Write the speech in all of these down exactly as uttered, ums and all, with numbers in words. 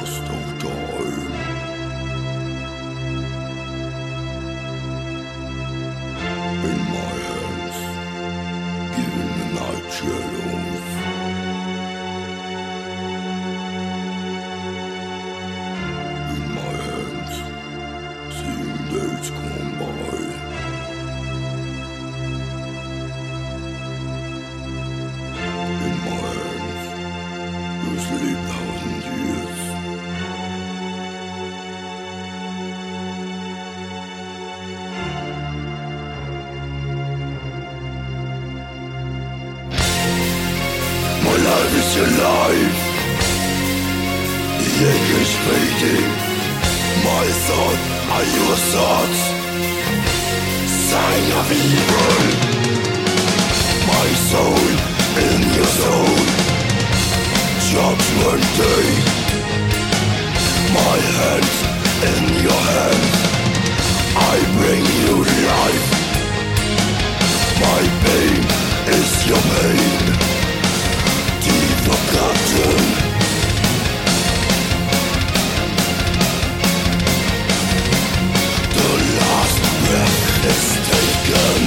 last of time. In my hands, even the night shadows. In my hands, seeing days gone by. In my hands, you sleep thousand years. My life is your life. The ink is fading. My thoughts are your thoughts. Sign of evil. My soul in your soul. Judgment day. My hands in your hands. I bring you life. My pain is your pain. Deep forgotten. The last breath is taken.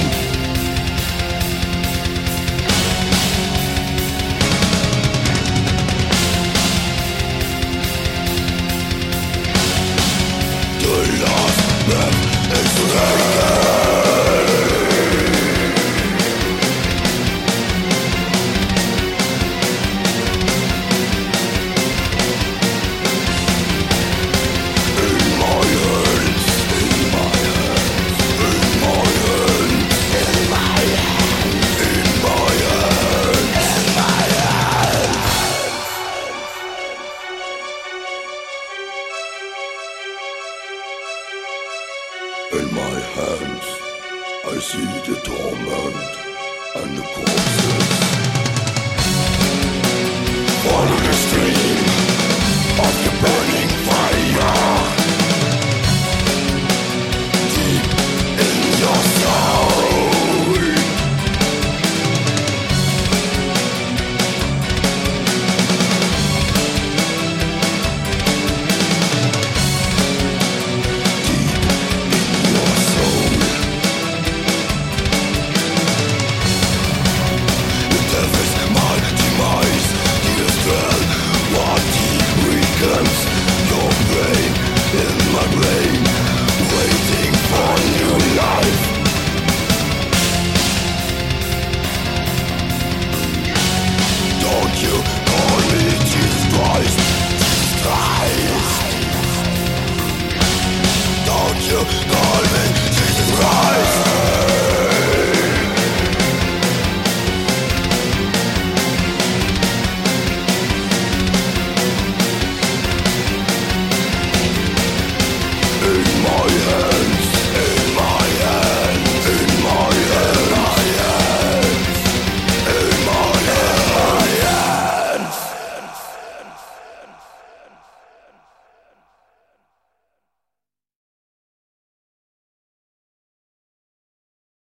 The last breath is taken. In my hands, I see the torment and the corpses. Follow the stream of the blood.